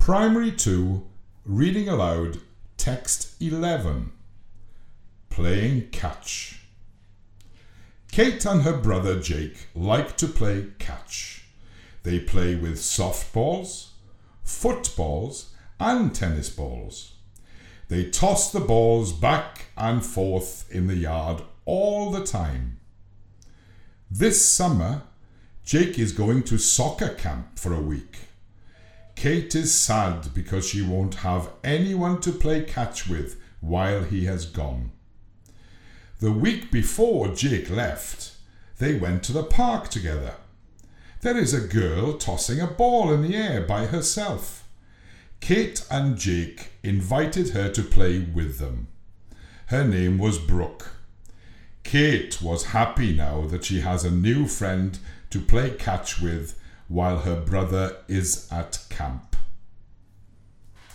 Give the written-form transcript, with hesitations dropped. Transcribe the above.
Primary 2, Reading Aloud, Text 11. Playing catch. Kate and her brother Jake like to play catch. They play with softballs, footballs, and tennis balls. They toss the balls back and forth in the yard all the time. This summer, Jake is going to soccer camp for a week. Kate is sad because she won't have anyone to play catch with while he has gone. The week before Jake left, they went to the park together. There is a girl tossing a ball in the air by herself. Kate and Jake invited her to play with them. Her name was Brooke. Kate was happy now that she has a new friend to play catch with while her brother is at camp.